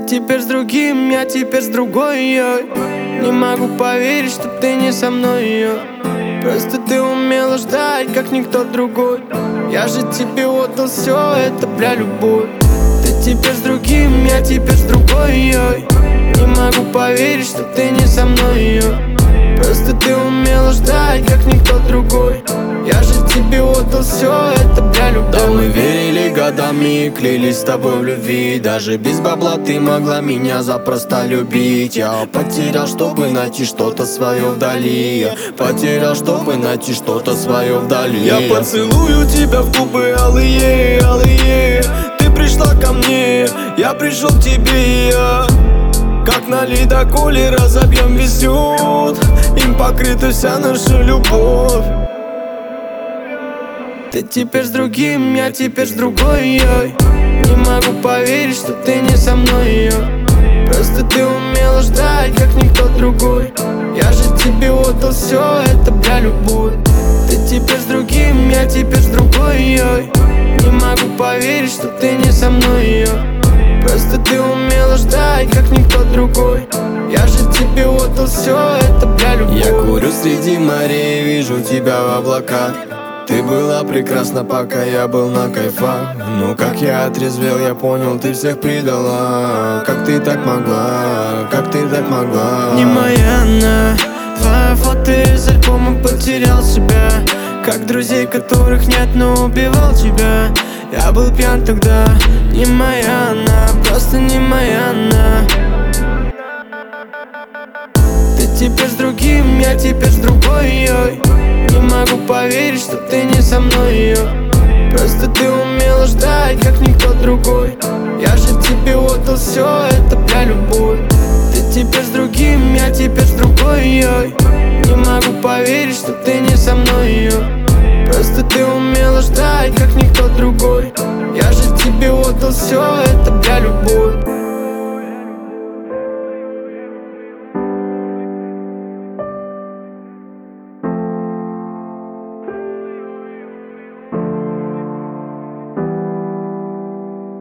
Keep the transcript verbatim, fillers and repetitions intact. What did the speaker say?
теперь с другим, я теперь с другой, йой. Не могу поверить, что ты не со мной, йой. Просто ты умела ждать, как никто другой. Я же тебе отдал все это, бля, любовь. Ты теперь с другим, я теперь с другой, йой. Не могу поверить, что ты не со мной, йой. Просто ты умела ждать, как никто другой. Я же тебе отдал все это, бля, любовь. Да мы верили годами и клялись с тобой в любви. Даже без бабла ты могла меня запросто любить. Я потерял, чтобы найти что-то свое вдали. Я потерял, чтобы найти что-то свое вдали. Я поцелую тебя в губы алые, алые. Ты пришла ко мне, я пришел к тебе, я как на ледоколе разобьем весь лед. Им покрыта вся наша любовь. Ты теперь с другим, я теперь с другой, йой. Не могу поверить, что ты не со мной, йой. Просто ты умела ждать, как никто другой. Я же тебе отдал все это, бля, любовь. Ты теперь с другим, я теперь с другой, йой. Не могу поверить, что ты не со мной, йой. Просто ты умела ждать, как никто другой. Я же тебе отдал все это, бля, любовь. Я курю среди морей, вижу тебя в облаках. Ты была прекрасна, пока я был на кайфах. Но как я отрезвел, я понял, ты всех предала. Как ты так могла, как ты так могла? Не моя она, твоя фото из альбома, потерял себя. Как друзей, которых нет, но убивал тебя. Я был пьян тогда, не моя она, просто не моя она. Ты теперь с другим, я теперь с другой, йой. Не могу поверить, что ты не со мной, йой. Просто ты умела ждать, как никто другой. Я же тебе отдал все это, бля, любовь. Ты теперь с другим, я теперь с другой, йой. Не могу поверить, что ты не со мной, йой. Просто ты умела ждать, как никто другой. Я же тебе отдал все это, бля, любовь.